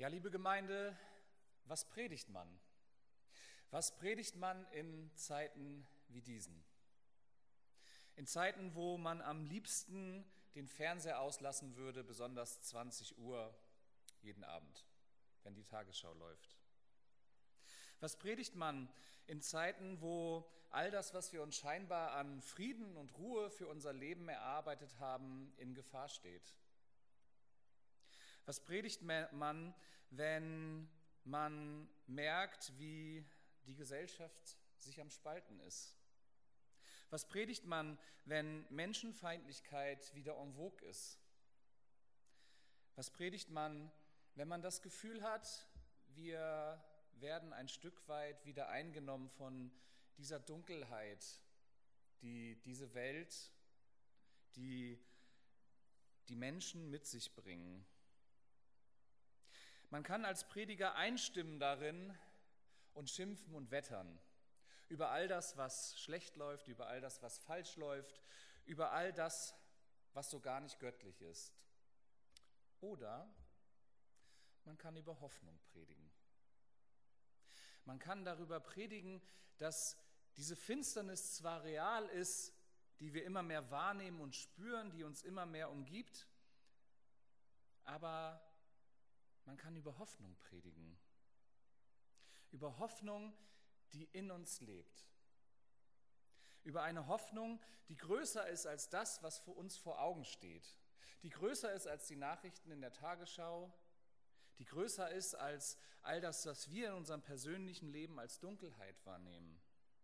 Ja, liebe Gemeinde, was predigt man? Was predigt man in Zeiten wie diesen? In Zeiten, wo man am liebsten den Fernseher auslassen würde, besonders 20 Uhr jeden Abend, wenn die Tagesschau läuft. Was predigt man in Zeiten, wo all das, was wir uns scheinbar an Frieden und Ruhe für unser Leben erarbeitet haben, in Gefahr steht? Was predigt man, wenn man merkt, wie die Gesellschaft sich am Spalten ist? Was predigt man, wenn Menschenfeindlichkeit wieder en vogue ist? Was predigt man, wenn man das Gefühl hat, wir werden ein Stück weit wieder eingenommen von dieser Dunkelheit, die diese Welt, die Menschen mit sich bringen? Man kann als Prediger einstimmen darin und schimpfen und wettern über all das, was schlecht läuft, über all das, was falsch läuft, über all das, was so gar nicht göttlich ist. Oder man kann über Hoffnung predigen. Man kann darüber predigen, dass diese Finsternis zwar real ist, die wir immer mehr wahrnehmen und spüren, die uns immer mehr umgibt, aber man kann über Hoffnung predigen. Über Hoffnung, die in uns lebt. Über eine Hoffnung, die größer ist als das, was für uns vor Augen steht. Die größer ist als die Nachrichten in der Tagesschau. Die größer ist als all das, was wir in unserem persönlichen Leben als Dunkelheit wahrnehmen.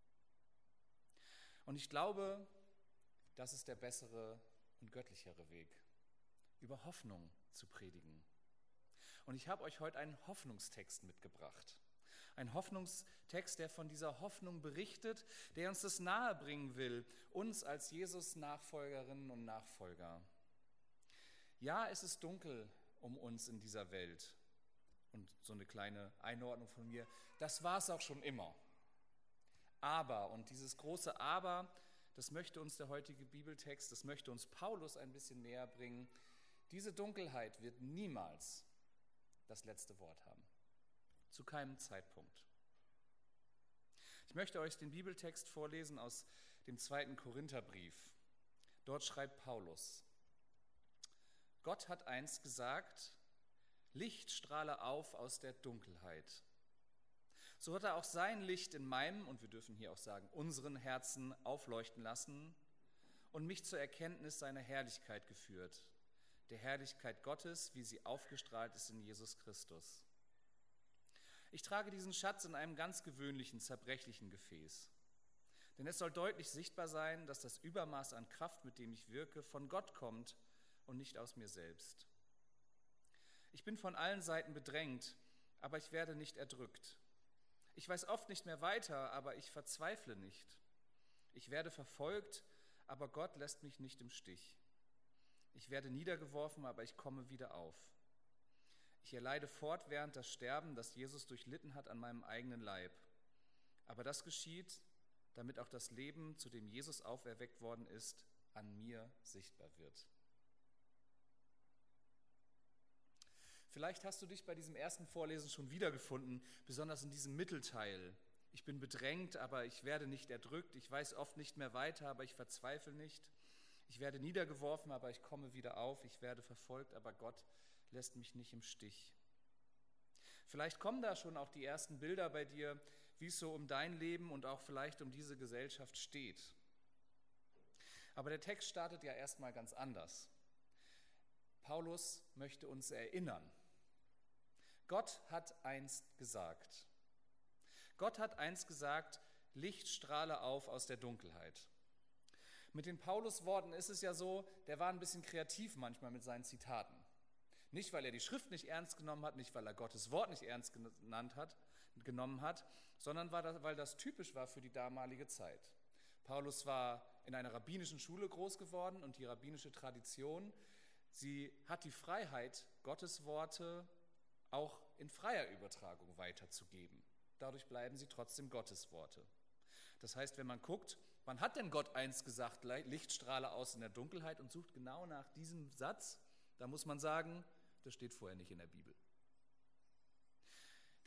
Und ich glaube, das ist der bessere und göttlichere Weg, über Hoffnung zu predigen. Und ich habe euch heute einen Hoffnungstext mitgebracht. Ein Hoffnungstext, der von dieser Hoffnung berichtet, der uns das nahebringen will, uns als Jesus-Nachfolgerinnen und Nachfolger. Ja, es ist dunkel um uns in dieser Welt. Und so eine kleine Einordnung von mir, das war es auch schon immer. Aber, und dieses große Aber, das möchte uns der heutige Bibeltext, das möchte uns Paulus ein bisschen näher bringen. Diese Dunkelheit wird niemals das letzte Wort haben. Zu keinem Zeitpunkt. Ich möchte euch den Bibeltext vorlesen aus dem 2. Korintherbrief. Dort schreibt Paulus: Gott hat einst gesagt, Licht strahle auf aus der Dunkelheit. So hat er auch sein Licht in meinem, und wir dürfen hier auch sagen, unseren Herzen aufleuchten lassen und mich zur Erkenntnis seiner Herrlichkeit geführt, der Herrlichkeit Gottes, wie sie aufgestrahlt ist in Jesus Christus. Ich trage diesen Schatz in einem ganz gewöhnlichen, zerbrechlichen Gefäß. Denn es soll deutlich sichtbar sein, dass das Übermaß an Kraft, mit dem ich wirke, von Gott kommt und nicht aus mir selbst. Ich bin von allen Seiten bedrängt, aber ich werde nicht erdrückt. Ich weiß oft nicht mehr weiter, aber ich verzweifle nicht. Ich werde verfolgt, aber Gott lässt mich nicht im Stich. Ich werde niedergeworfen, aber ich komme wieder auf. Ich erleide fortwährend das Sterben, das Jesus durchlitten hat an meinem eigenen Leib. Aber das geschieht, damit auch das Leben, zu dem Jesus auferweckt worden ist, an mir sichtbar wird. Vielleicht hast du dich bei diesem ersten Vorlesen schon wiedergefunden, besonders in diesem Mittelteil. Ich bin bedrängt, aber ich werde nicht erdrückt. Ich weiß oft nicht mehr weiter, aber ich verzweifle nicht. Ich werde niedergeworfen, aber ich komme wieder auf. Ich werde verfolgt, aber Gott lässt mich nicht im Stich. Vielleicht kommen da schon auch die ersten Bilder bei dir, wie es so um dein Leben und auch vielleicht um diese Gesellschaft steht. Aber der Text startet ja erstmal ganz anders. Paulus möchte uns erinnern. Gott hat einst gesagt. Gott hat einst gesagt, Licht strahle auf aus der Dunkelheit. Mit den Paulus-Worten ist es ja so, der war ein bisschen kreativ manchmal mit seinen Zitaten. Nicht, weil er die Schrift nicht ernst genommen hat, nicht, weil er Gottes Wort nicht ernst genommen hat, sondern weil das typisch war für die damalige Zeit. Paulus war in einer rabbinischen Schule groß geworden und die rabbinische Tradition, sie hat die Freiheit, Gottes Worte auch in freier Übertragung weiterzugeben. Dadurch bleiben sie trotzdem Gottes Worte. Das heißt, wenn man guckt, wann hat denn Gott einst gesagt, Licht strahle aus in der Dunkelheit und sucht genau nach diesem Satz, da muss man sagen, das steht vorher nicht in der Bibel.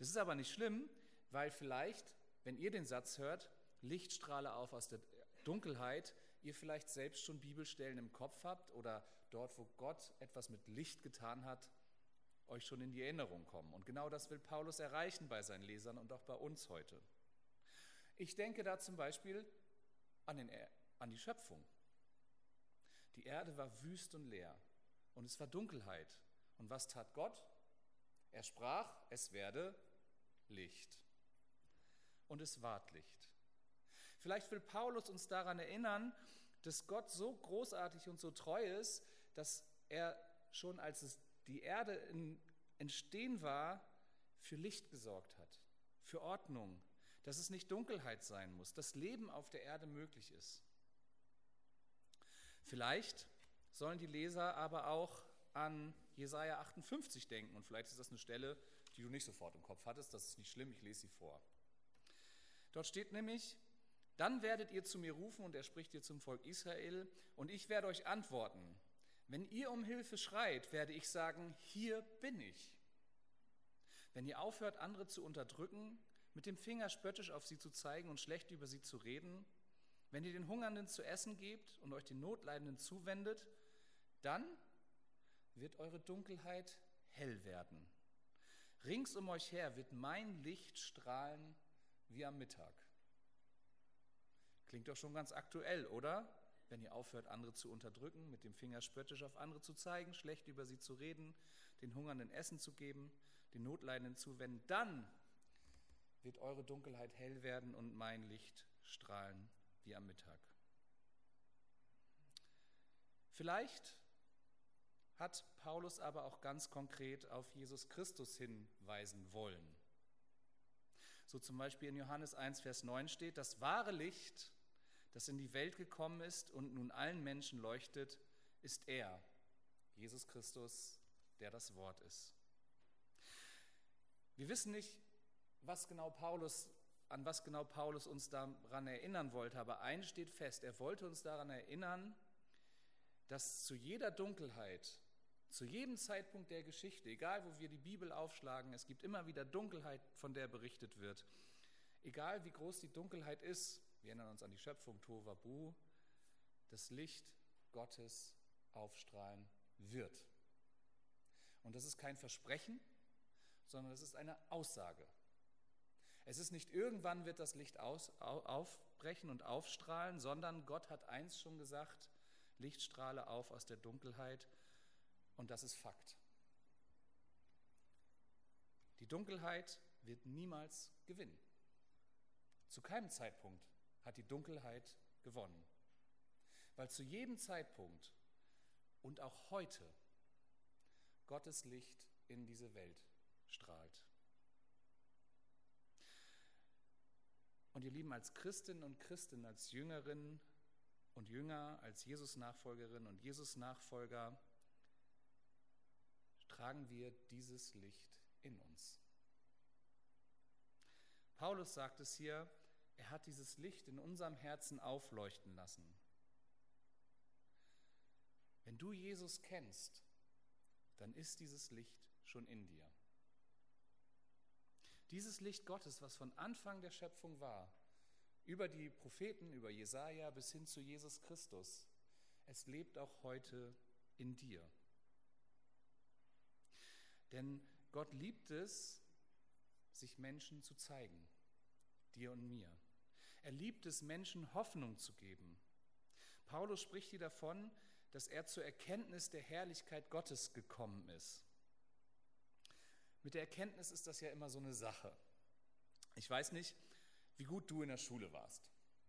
Das ist aber nicht schlimm, weil vielleicht, wenn ihr den Satz hört, Licht strahle auf aus der Dunkelheit, ihr vielleicht selbst schon Bibelstellen im Kopf habt oder dort, wo Gott etwas mit Licht getan hat, euch schon in die Erinnerung kommen. Und genau das will Paulus erreichen bei seinen Lesern und auch bei uns heute. Ich denke da zum Beispiel an die Schöpfung. Die Erde war wüst und leer und es war Dunkelheit. Und was tat Gott? Er sprach, es werde Licht. Und es ward Licht. Vielleicht will Paulus uns daran erinnern, dass Gott so großartig und so treu ist, dass er schon als es die Erde im Entstehen war, für Licht gesorgt hat, für Ordnung, dass es nicht Dunkelheit sein muss, dass Leben auf der Erde möglich ist. Vielleicht sollen die Leser aber auch an Jesaja 58 denken und vielleicht ist das eine Stelle, die du nicht sofort im Kopf hattest, das ist nicht schlimm, ich lese sie vor. Dort steht nämlich: Dann werdet ihr zu mir rufen, und er spricht hier zum Volk Israel, und ich werde euch antworten. Wenn ihr um Hilfe schreit, werde ich sagen, hier bin ich. Wenn ihr aufhört, andere zu unterdrücken, mit dem Finger spöttisch auf sie zu zeigen und schlecht über sie zu reden, wenn ihr den Hungernden zu essen gebt und euch den Notleidenden zuwendet, dann wird eure Dunkelheit hell werden. Rings um euch her wird mein Licht strahlen wie am Mittag. Klingt doch schon ganz aktuell, oder? Wenn ihr aufhört, andere zu unterdrücken, mit dem Finger spöttisch auf andere zu zeigen, schlecht über sie zu reden, den Hungernden Essen zu geben, den Notleidenden zuwenden, dann wird eure Dunkelheit hell werden und mein Licht strahlen wie am Mittag. Vielleicht hat Paulus aber auch ganz konkret auf Jesus Christus hinweisen wollen. So zum Beispiel in Johannes 1, Vers 9 steht: Das wahre Licht, das in die Welt gekommen ist und nun allen Menschen leuchtet, ist er, Jesus Christus, der das Wort ist. Wir wissen nicht, an was genau Paulus uns daran erinnern wollte, aber eins steht fest: Er wollte uns daran erinnern, dass zu jeder Dunkelheit, zu jedem Zeitpunkt der Geschichte, egal wo wir die Bibel aufschlagen, es gibt immer wieder Dunkelheit, von der berichtet wird. Egal wie groß die Dunkelheit ist, wir erinnern uns an die Schöpfung, Tohuwabohu, das Licht Gottes aufstrahlen wird. Und das ist kein Versprechen, sondern es ist eine Aussage. Es ist nicht irgendwann wird das Licht aufbrechen und aufstrahlen, sondern Gott hat einst schon gesagt, Licht strahle auf aus der Dunkelheit, und das ist Fakt. Die Dunkelheit wird niemals gewinnen. Zu keinem Zeitpunkt hat die Dunkelheit gewonnen, weil zu jedem Zeitpunkt und auch heute Gottes Licht in diese Welt strahlt. Und ihr Lieben, als Christinnen und Christen, als Jüngerinnen und Jünger, als Jesus-Nachfolgerinnen und Jesus-Nachfolger tragen wir dieses Licht in uns. Paulus sagt es hier, er hat dieses Licht in unserem Herzen aufleuchten lassen. Wenn du Jesus kennst, dann ist dieses Licht schon in dir. Dieses Licht Gottes, was von Anfang der Schöpfung war, über die Propheten, über Jesaja bis hin zu Jesus Christus, es lebt auch heute in dir. Denn Gott liebt es, sich Menschen zu zeigen, dir und mir. Er liebt es, Menschen Hoffnung zu geben. Paulus spricht hier davon, dass er zur Erkenntnis der Herrlichkeit Gottes gekommen ist. Mit der Erkenntnis ist das ja immer so eine Sache. Ich weiß nicht, wie gut du in der Schule warst.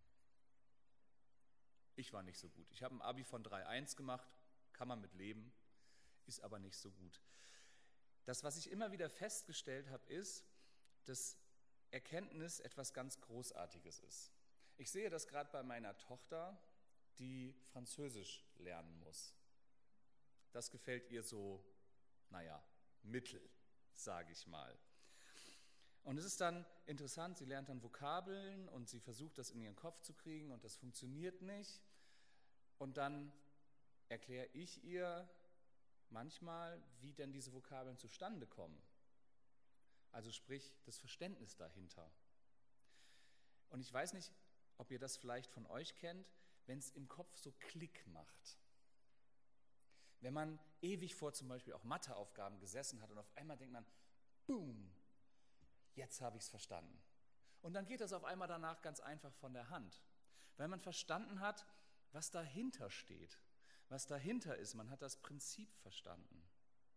Ich war nicht so gut. Ich habe ein Abi von 3,1 gemacht, kann man mit leben, ist aber nicht so gut. Das, was ich immer wieder festgestellt habe, ist, dass Erkenntnis etwas ganz Großartiges ist. Ich sehe das gerade bei meiner Tochter, die Französisch lernen muss. Das gefällt ihr so, mittel, sage ich mal. Und es ist dann interessant, sie lernt dann Vokabeln und sie versucht, das in ihren Kopf zu kriegen und das funktioniert nicht. Und dann erkläre ich ihr manchmal, wie denn diese Vokabeln zustande kommen. also sprich das Verständnis dahinter. Und ich weiß nicht, ob ihr das vielleicht von euch kennt, wenn es im Kopf so Klick macht. Wenn man ewig vor zum Beispiel auch Matheaufgaben gesessen hat und auf einmal denkt man, boom, jetzt habe ich es verstanden. Und dann geht das auf einmal danach ganz einfach von der Hand, weil man verstanden hat, was dahinter steht, was dahinter ist. Man hat das Prinzip verstanden.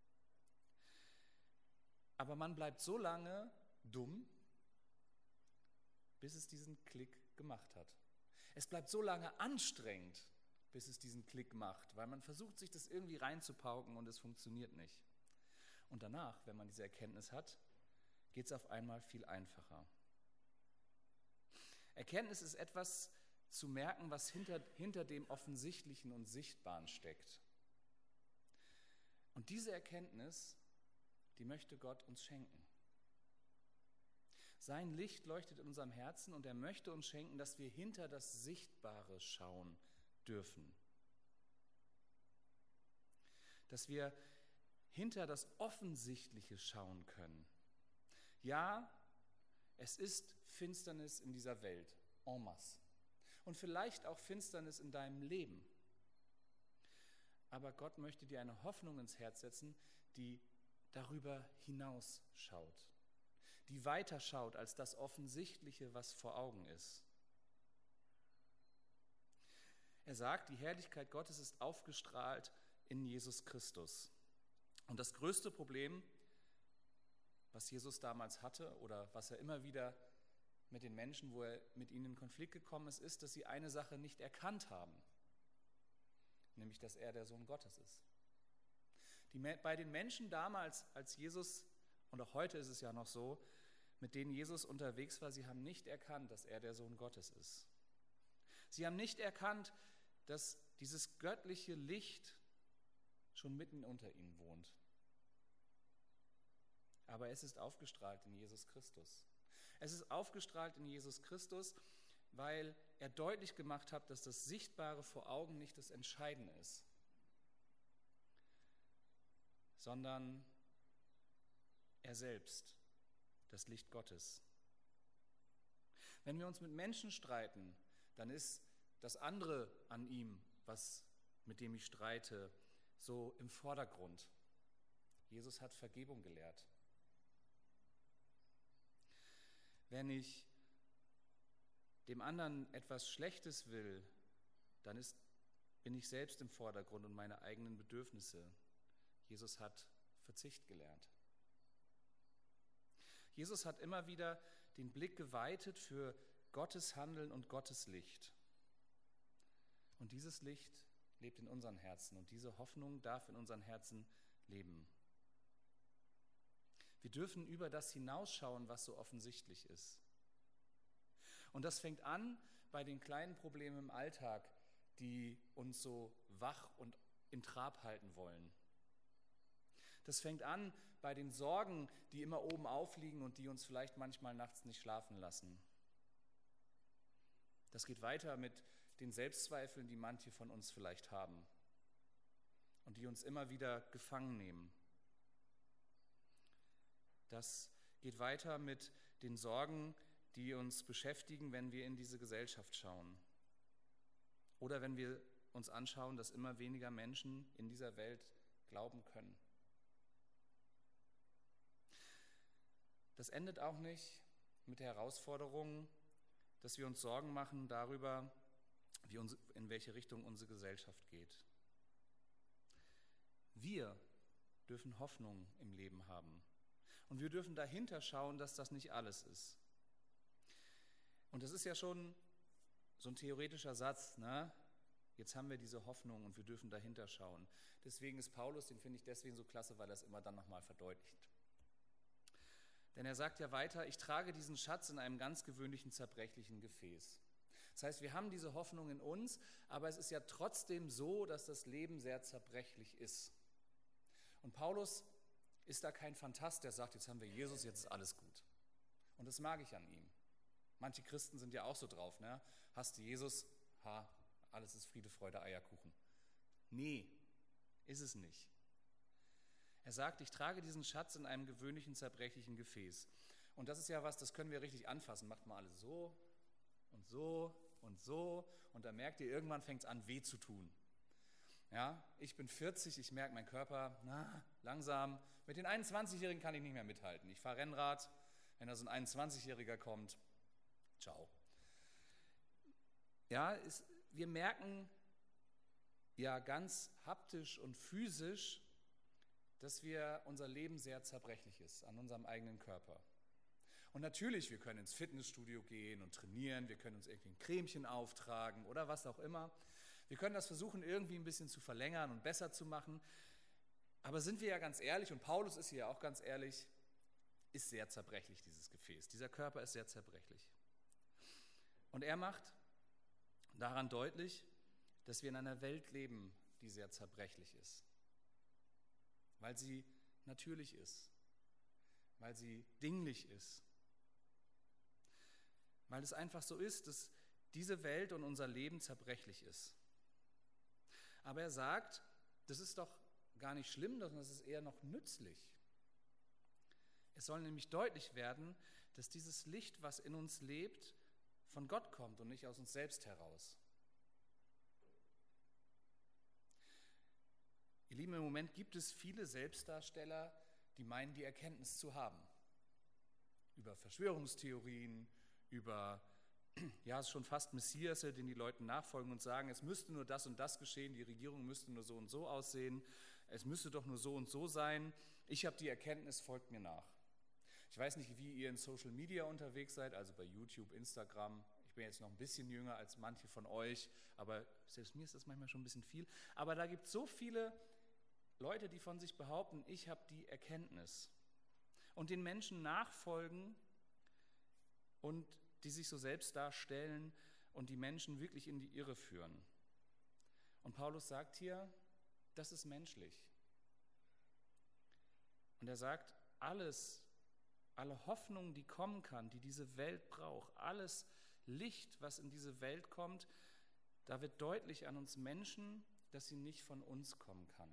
Aber man bleibt so lange dumm, bis es diesen Klick gemacht hat. Es bleibt so lange anstrengend, bis es diesen Klick macht, weil man versucht, sich das irgendwie reinzupauken und es funktioniert nicht. Und danach, wenn man diese Erkenntnis hat, geht es auf einmal viel einfacher. Erkenntnis ist etwas zu merken, was hinter dem Offensichtlichen und Sichtbaren steckt. Und diese Erkenntnis, die möchte Gott uns schenken. Sein Licht leuchtet in unserem Herzen und er möchte uns schenken, dass wir hinter das Sichtbare schauen dürfen. Dass wir hinter das Offensichtliche schauen können. Ja, es ist Finsternis in dieser Welt, en masse. Und vielleicht auch Finsternis in deinem Leben. Aber Gott möchte dir eine Hoffnung ins Herz setzen, die darüber hinaus schaut. Die weiter schaut als das Offensichtliche, was vor Augen ist. Er sagt, die Herrlichkeit Gottes ist aufgestrahlt in Jesus Christus. Und das größte Problem, was Jesus damals hatte oder was er immer wieder mit den Menschen, wo er mit ihnen in Konflikt gekommen ist, ist, dass sie eine Sache nicht erkannt haben, nämlich, dass er der Sohn Gottes ist. Bei den Menschen damals, als Jesus, und auch heute ist es ja noch so, mit denen Jesus unterwegs war, sie haben nicht erkannt, dass er der Sohn Gottes ist. Sie haben nicht erkannt, dass dieses göttliche Licht schon mitten unter ihnen wohnt. Aber es ist aufgestrahlt in Jesus Christus. Es ist aufgestrahlt in Jesus Christus, weil er deutlich gemacht hat, dass das Sichtbare vor Augen nicht das Entscheidende ist, sondern er selbst, das Licht Gottes. Wenn wir uns mit Menschen streiten, dann ist das andere an ihm, mit dem ich streite, so im Vordergrund. Jesus hat Vergebung gelehrt. Wenn ich dem anderen etwas Schlechtes will, dann bin ich selbst im Vordergrund und meine eigenen Bedürfnisse. Jesus hat Verzicht gelehrt. Jesus hat immer wieder den Blick geweitet für Gottes Handeln und Gottes Licht. Und dieses Licht lebt in unseren Herzen und diese Hoffnung darf in unseren Herzen leben. Wir dürfen über das hinausschauen, was so offensichtlich ist. Und das fängt an bei den kleinen Problemen im Alltag, die uns so wach und in Trab halten wollen. Das fängt an bei den Sorgen, die immer oben aufliegen und die uns vielleicht manchmal nachts nicht schlafen lassen. Das geht weiter mit den Selbstzweifeln, die manche von uns vielleicht haben und die uns immer wieder gefangen nehmen. Das geht weiter mit den Sorgen, die uns beschäftigen, wenn wir in diese Gesellschaft schauen. Oder wenn wir uns anschauen, dass immer weniger Menschen in dieser Welt glauben können. Das endet auch nicht mit der Herausforderung, dass wir uns Sorgen machen darüber, in welche Richtung unsere Gesellschaft geht. Wir dürfen Hoffnung im Leben haben. Und wir dürfen dahinter schauen, dass das nicht alles ist. Und das ist ja schon so ein theoretischer Satz, ne? Jetzt haben wir diese Hoffnung und wir dürfen dahinter schauen. Deswegen ist Paulus, den finde ich deswegen so klasse, weil er es immer dann nochmal verdeutlicht. Denn er sagt ja weiter, ich trage diesen Schatz in einem ganz gewöhnlichen, zerbrechlichen Gefäß. Das heißt, wir haben diese Hoffnung in uns, aber es ist ja trotzdem so, dass das Leben sehr zerbrechlich ist. Und Paulus ist da kein Phantast, der sagt, jetzt haben wir Jesus, jetzt ist alles gut. Und das mag ich an ihm. Manche Christen sind ja auch so drauf, ne? Hast du Jesus, alles ist Friede, Freude, Eierkuchen. Nee, ist es nicht. Er sagt, ich trage diesen Schatz in einem gewöhnlichen, zerbrechlichen Gefäß. Und das ist ja was, das können wir richtig anfassen. Macht mal alles so und so und so. Und dann merkt ihr, irgendwann fängt es an, weh zu tun. Ja, ich bin 40, ich merke, mein Körper, langsam. Mit den 21-Jährigen kann ich nicht mehr mithalten. Ich fahre Rennrad, wenn da so ein 21-Jähriger kommt, ciao. Ja, wir merken ja ganz haptisch und physisch, dass unser Leben sehr zerbrechlich ist an unserem eigenen Körper. Und natürlich, wir können ins Fitnessstudio gehen und trainieren, wir können uns irgendwie ein Cremchen auftragen oder was auch immer. Wir können das versuchen, irgendwie ein bisschen zu verlängern und besser zu machen. Aber sind wir ja ganz ehrlich, und Paulus ist hier ja auch ganz ehrlich, ist sehr zerbrechlich, dieses Gefäß. Dieser Körper ist sehr zerbrechlich. Und er macht daran deutlich, dass wir in einer Welt leben, die sehr zerbrechlich ist. Weil sie natürlich ist. Weil sie dinglich ist. Weil es einfach so ist, dass diese Welt und unser Leben zerbrechlich ist. Aber er sagt, das ist doch gar nicht schlimm, sondern das ist eher noch nützlich. Es soll nämlich deutlich werden, dass dieses Licht, was in uns lebt, von Gott kommt und nicht aus uns selbst heraus. Ihr Lieben, im Moment gibt es viele Selbstdarsteller, die meinen, die Erkenntnis zu haben. Über Verschwörungstheorien, über schon fast Messiasse, denen die Leute nachfolgen und sagen, es müsste nur das und das geschehen, die Regierung müsste nur so und so aussehen, es müsste doch nur so und so sein, ich habe die Erkenntnis, folgt mir nach. Ich weiß nicht, wie ihr in Social Media unterwegs seid, also bei YouTube, Instagram. Ich bin jetzt noch ein bisschen jünger als manche von euch, aber selbst mir ist das manchmal schon ein bisschen viel. Aber da gibt es so viele Leute, die von sich behaupten, ich habe die Erkenntnis und den Menschen nachfolgen und die sich so selbst darstellen und die Menschen wirklich in die Irre führen. Und Paulus sagt hier, das ist menschlich. Und er sagt, alle Hoffnung, die kommen kann, die diese Welt braucht, alles Licht, was in diese Welt kommt, da wird deutlich an uns Menschen, dass sie nicht von uns kommen kann.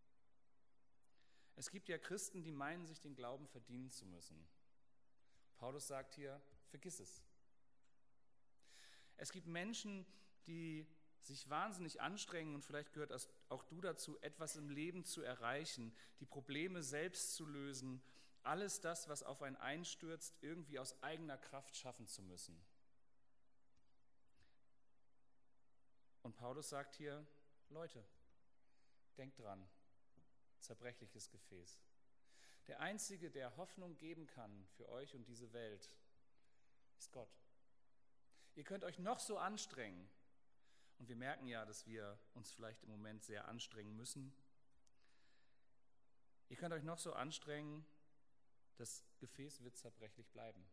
Es gibt ja Christen, die meinen, sich den Glauben verdienen zu müssen. Paulus sagt hier, vergiss es. Es gibt Menschen, die sich wahnsinnig anstrengen, und vielleicht gehört auch du dazu, etwas im Leben zu erreichen, die Probleme selbst zu lösen, alles das, was auf einen einstürzt, irgendwie aus eigener Kraft schaffen zu müssen. Und Paulus sagt hier, Leute, denkt dran, zerbrechliches Gefäß. Der Einzige, der Hoffnung geben kann für euch und diese Welt, ist Gott. Ihr könnt euch noch so anstrengen. Und wir merken ja, dass wir uns vielleicht im Moment sehr anstrengen müssen. Ihr könnt euch noch so anstrengen, das Gefäß wird zerbrechlich bleiben.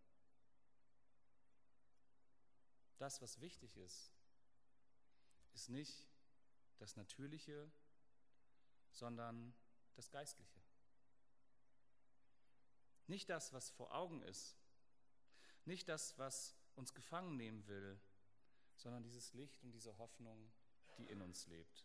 Das, was wichtig ist, ist nicht das Natürliche, sondern das Geistliche. Nicht das, was vor Augen ist, nicht das, was uns gefangen nehmen will, sondern dieses Licht und diese Hoffnung, die in uns lebt.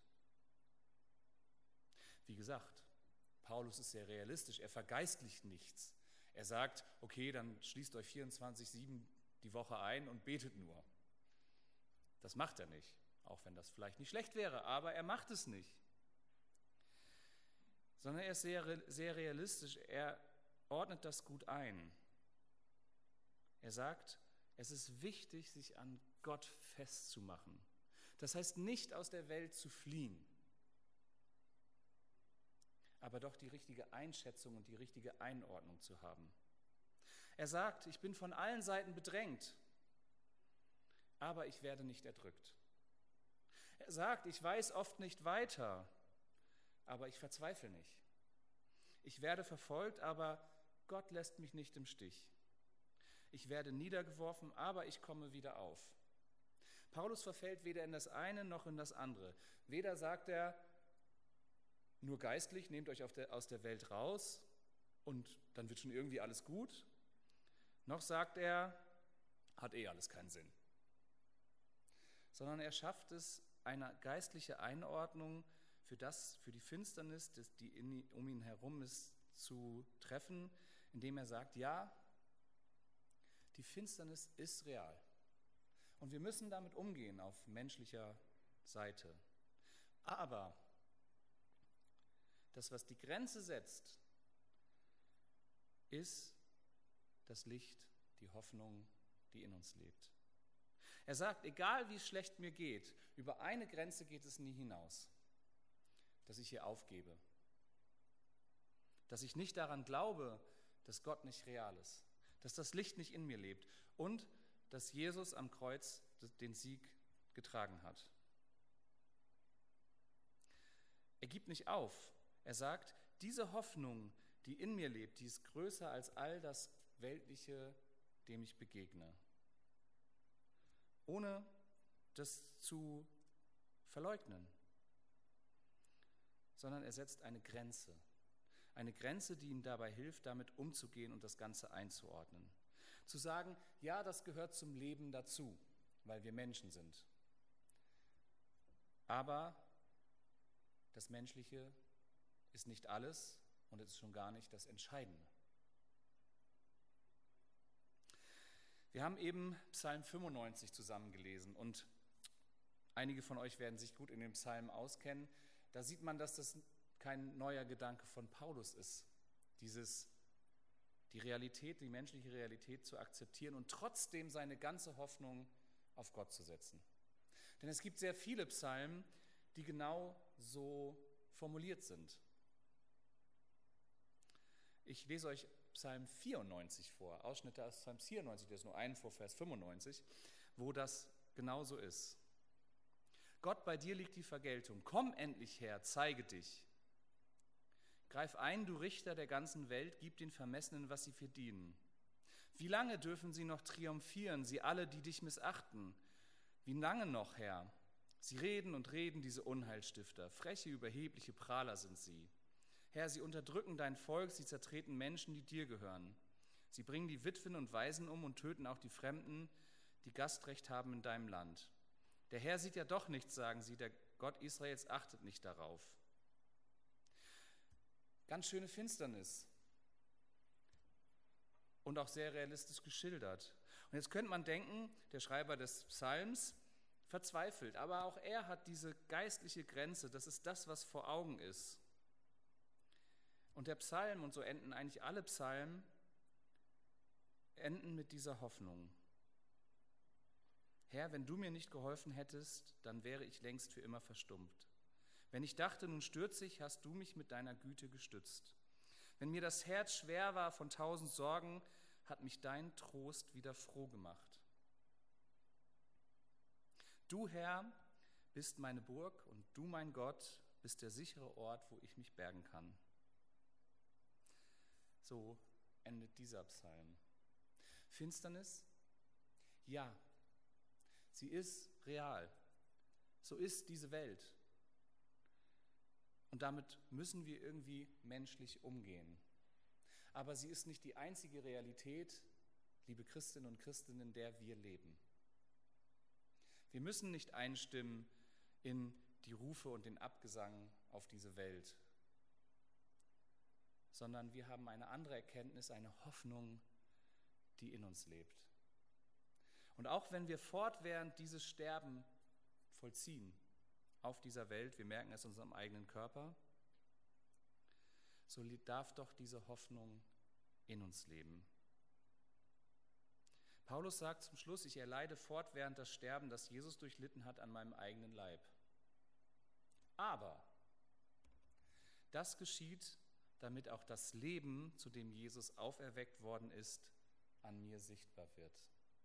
Wie gesagt, Paulus ist sehr realistisch, er vergeistlicht nichts. Er sagt, okay, dann schließt euch 24/7 die Woche ein und betet nur. Das macht er nicht, auch wenn das vielleicht nicht schlecht wäre, aber er macht es nicht. Sondern er ist sehr realistisch, er ordnet das gut ein. Er sagt, es ist wichtig, sich an Gott festzumachen. Das heißt nicht aus der Welt zu fliehen, aber doch die richtige Einschätzung und die richtige Einordnung zu haben. Er sagt, ich bin von allen Seiten bedrängt, aber ich werde nicht erdrückt. Er sagt, ich weiß oft nicht weiter, aber ich verzweifle nicht. Ich werde verfolgt, aber Gott lässt mich nicht im Stich. Ich werde niedergeworfen, aber ich komme wieder auf. Paulus verfällt weder in das eine noch in das andere. Weder sagt er, nur geistlich, nehmt euch aus der Welt raus und dann wird schon irgendwie alles gut, noch sagt er, hat alles keinen Sinn. Sondern er schafft es, eine geistliche Einordnung für die Finsternis, die um ihn herum ist, zu treffen, indem er sagt, ja, die Finsternis ist real. Und wir müssen damit umgehen auf menschlicher Seite. Aber das, was die Grenze setzt, ist das Licht, die Hoffnung, die in uns lebt. Er sagt, egal wie schlecht mir geht, über eine Grenze geht es nie hinaus, dass ich hier aufgebe. Dass ich nicht daran glaube, dass Gott nicht real ist, dass das Licht nicht in mir lebt und dass Jesus am Kreuz den Sieg getragen hat. Er gibt nicht auf. Er sagt, diese Hoffnung, die in mir lebt, die ist größer als all das Weltliche, dem ich begegne. Ohne das zu verleugnen, sondern er setzt eine Grenze, die ihm dabei hilft, damit umzugehen und das Ganze einzuordnen. Zu sagen, ja, das gehört zum Leben dazu, weil wir Menschen sind. Aber das Menschliche ist nicht alles und es ist schon gar nicht das Entscheidende. Wir haben eben Psalm 95 zusammen gelesen und einige von euch werden sich gut in dem Psalm auskennen. Da sieht man, dass das kein neuer Gedanke von Paulus ist, die Realität, die menschliche Realität zu akzeptieren und trotzdem seine ganze Hoffnung auf Gott zu setzen. Denn es gibt sehr viele Psalmen, die genau so formuliert sind. Ich lese euch Psalm 94 vor, Ausschnitte aus Psalm 94, der ist nur einen vor Vers 95, wo das genauso ist. Gott, bei dir liegt die Vergeltung. Komm endlich her, zeige dich. Greif ein, du Richter der ganzen Welt, gib den Vermessenen, was sie verdienen. Wie lange dürfen sie noch triumphieren, sie alle, die dich missachten? Wie lange noch, Herr? Sie reden und reden, diese Unheilstifter. Freche, überhebliche Prahler sind sie. Herr, sie unterdrücken dein Volk, sie zertreten Menschen, die dir gehören. Sie bringen die Witwen und Waisen um und töten auch die Fremden, die Gastrecht haben in deinem Land. Der Herr sieht ja doch nichts, sagen sie, der Gott Israels achtet nicht darauf. Ganz schöne Finsternis und auch sehr realistisch geschildert. Und jetzt könnte man denken, der Schreiber des Psalms verzweifelt, aber auch er hat diese geistliche Grenze, das ist das, was vor Augen ist. Und der Psalm, und so enden eigentlich alle Psalmen, enden mit dieser Hoffnung. Herr, wenn du mir nicht geholfen hättest, dann wäre ich längst für immer verstummt. Wenn ich dachte, nun stürze ich, hast du mich mit deiner Güte gestützt. Wenn mir das Herz schwer war von 1000 Sorgen, hat mich dein Trost wieder froh gemacht. Du, Herr, bist meine Burg und du, mein Gott, bist der sichere Ort, wo ich mich bergen kann. So endet dieser Psalm. Finsternis? Ja, sie ist real. So ist diese Welt. Und damit müssen wir irgendwie menschlich umgehen. Aber sie ist nicht die einzige Realität, liebe Christinnen und Christen, in der wir leben. Wir müssen nicht einstimmen in die Rufe und den Abgesang auf diese Welt, sondern wir haben eine andere Erkenntnis, eine Hoffnung, die in uns lebt. Und auch wenn wir fortwährend dieses Sterben vollziehen auf dieser Welt, wir merken es in unserem eigenen Körper, so darf doch diese Hoffnung in uns leben. Paulus sagt zum Schluss, ich erleide fortwährend das Sterben, das Jesus durchlitten hat an meinem eigenen Leib. Aber das geschieht, damit auch das Leben, zu dem Jesus auferweckt worden ist, an mir sichtbar wird.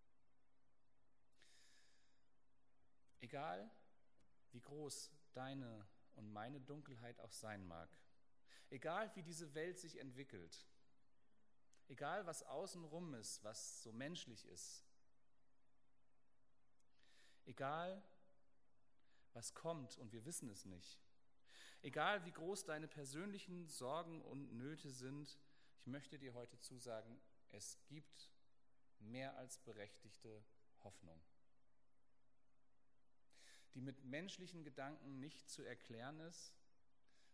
Egal, wie groß deine und meine Dunkelheit auch sein mag, egal wie diese Welt sich entwickelt, egal was außenrum ist, was so menschlich ist, egal was kommt und wir wissen es nicht, egal wie groß deine persönlichen Sorgen und Nöte sind, ich möchte dir heute zusagen, es gibt mehr als berechtigte Hoffnung, die mit menschlichen Gedanken nicht zu erklären ist,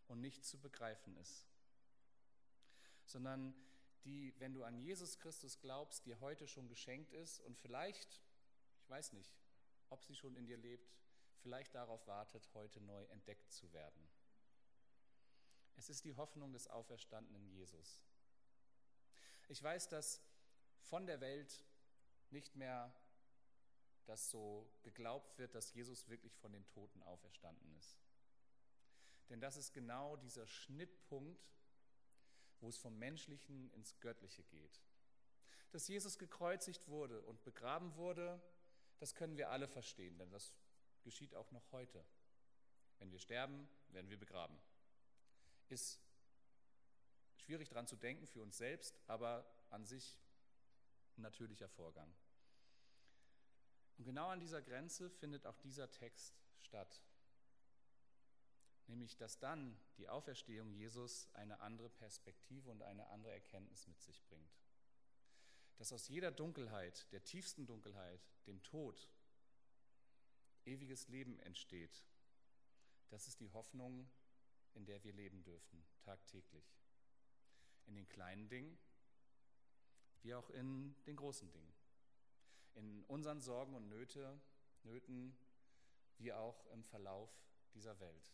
und nicht zu begreifen ist, sondern die, wenn du an Jesus Christus glaubst, dir heute schon geschenkt ist und vielleicht, ich weiß nicht, ob sie schon in dir lebt, vielleicht darauf wartet, heute neu entdeckt zu werden. Es ist die Hoffnung des auferstandenen Jesus. Ich weiß, dass von der Welt nicht mehr das so geglaubt wird, dass Jesus wirklich von den Toten auferstanden ist. Denn das ist genau dieser Schnittpunkt, wo es vom Menschlichen ins Göttliche geht. Dass Jesus gekreuzigt wurde und begraben wurde, das können wir alle verstehen, denn das geschieht auch noch heute. Wenn wir sterben, werden wir begraben. Ist schwierig daran zu denken für uns selbst, aber an sich ein natürlicher Vorgang. Und genau an dieser Grenze findet auch dieser Text statt. Nämlich, dass dann die Auferstehung Jesus eine andere Perspektive und eine andere Erkenntnis mit sich bringt. Dass aus jeder Dunkelheit, der tiefsten Dunkelheit, dem Tod, ewiges Leben entsteht. Das ist die Hoffnung, in der wir leben dürfen, tagtäglich. In den kleinen Dingen, wie auch in den großen Dingen. In unseren Sorgen und Nöten, wie auch im Verlauf dieser Welt.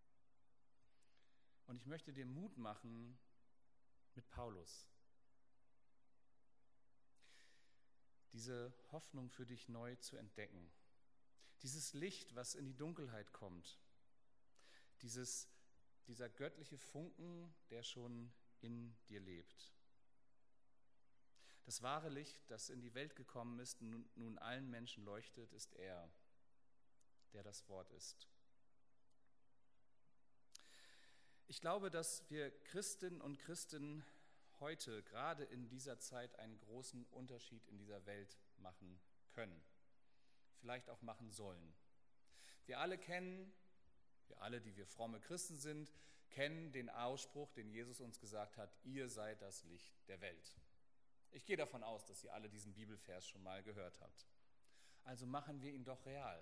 Und ich möchte dir Mut machen mit Paulus. Diese Hoffnung für dich neu zu entdecken. Dieses Licht, was in die Dunkelheit kommt. Dieser göttliche Funken, der schon in dir lebt. Das wahre Licht, das in die Welt gekommen ist und nun allen Menschen leuchtet, ist er, der das Wort ist. Ich glaube, dass wir Christinnen und Christen heute, gerade in dieser Zeit, einen großen Unterschied in dieser Welt machen können. Vielleicht auch machen sollen. Wir alle, die wir fromme Christen sind, kennen den Ausspruch, den Jesus uns gesagt hat, ihr seid das Licht der Welt. Ich gehe davon aus, dass ihr alle diesen Bibelvers schon mal gehört habt. Also machen wir ihn doch real.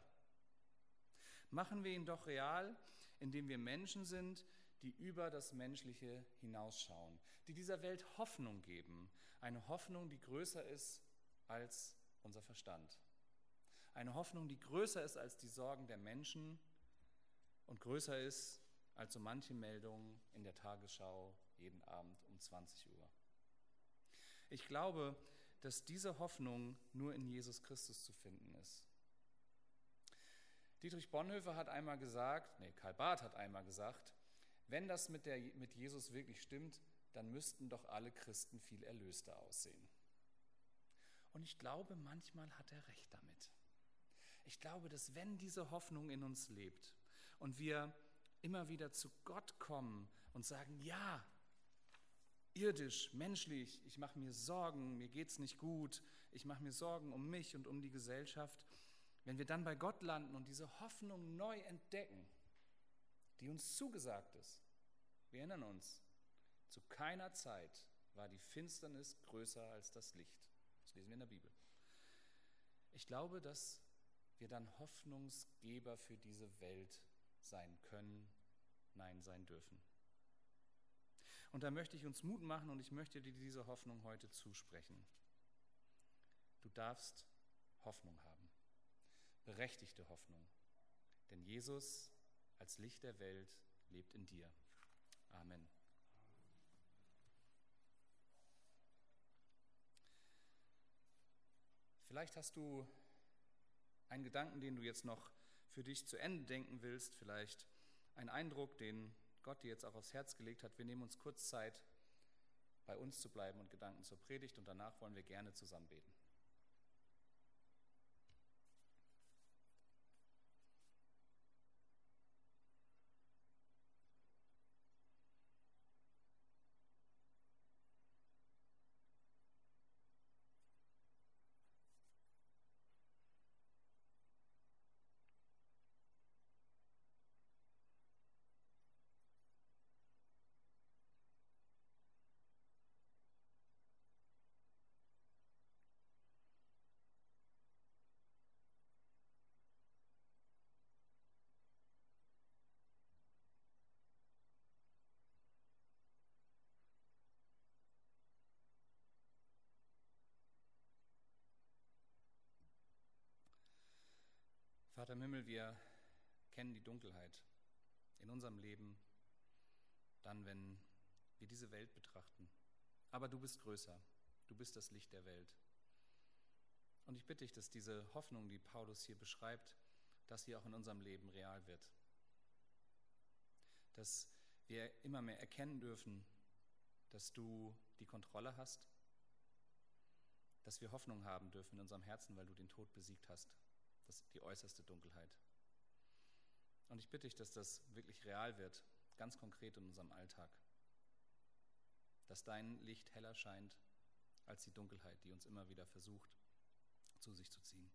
Machen wir ihn doch real, indem wir Menschen sind, die über das Menschliche hinausschauen, die dieser Welt Hoffnung geben. Eine Hoffnung, die größer ist als unser Verstand. Eine Hoffnung, die größer ist als die Sorgen der Menschen und größer ist als so manche Meldung in der Tagesschau jeden Abend um 20 Uhr. Ich glaube, dass diese Hoffnung nur in Jesus Christus zu finden ist. Dietrich Bonhoeffer hat einmal gesagt, Karl Barth hat einmal gesagt, wenn das mit Jesus wirklich stimmt, dann müssten doch alle Christen viel erlöster aussehen. Und ich glaube, manchmal hat er recht damit. Ich glaube, dass wenn diese Hoffnung in uns lebt und wir immer wieder zu Gott kommen und sagen, ja, irdisch, menschlich, ich mache mir Sorgen, mir geht's nicht gut, ich mache mir Sorgen um mich und um die Gesellschaft, wenn wir dann bei Gott landen und diese Hoffnung neu entdecken, die uns zugesagt ist. Wir erinnern uns, zu keiner Zeit war die Finsternis größer als das Licht. Das lesen wir in der Bibel. Ich glaube, dass wir dann Hoffnungsgeber für diese Welt sein können, nein, sein dürfen. Und da möchte ich uns Mut machen und ich möchte dir diese Hoffnung heute zusprechen. Du darfst Hoffnung haben, berechtigte Hoffnung, denn Jesus als Licht der Welt lebt in dir. Amen. Vielleicht hast du einen Gedanken, den du jetzt noch für dich zu Ende denken willst, vielleicht einen Eindruck, den Gott dir jetzt auch aufs Herz gelegt hat. Wir nehmen uns kurz Zeit, bei uns zu bleiben und Gedanken zur Predigt und danach wollen wir gerne zusammen beten. Vater im Himmel, wir kennen die Dunkelheit in unserem Leben, dann, wenn wir diese Welt betrachten. Aber du bist größer, du bist das Licht der Welt. Und ich bitte dich, dass diese Hoffnung, die Paulus hier beschreibt, dass sie auch in unserem Leben real wird. Dass wir immer mehr erkennen dürfen, dass du die Kontrolle hast, dass wir Hoffnung haben dürfen in unserem Herzen, weil du den Tod besiegt hast, das ist die äußerste Dunkelheit. Und ich bitte dich, dass das wirklich real wird, ganz konkret in unserem Alltag, dass dein Licht heller scheint als die Dunkelheit, die uns immer wieder versucht, zu sich zu ziehen.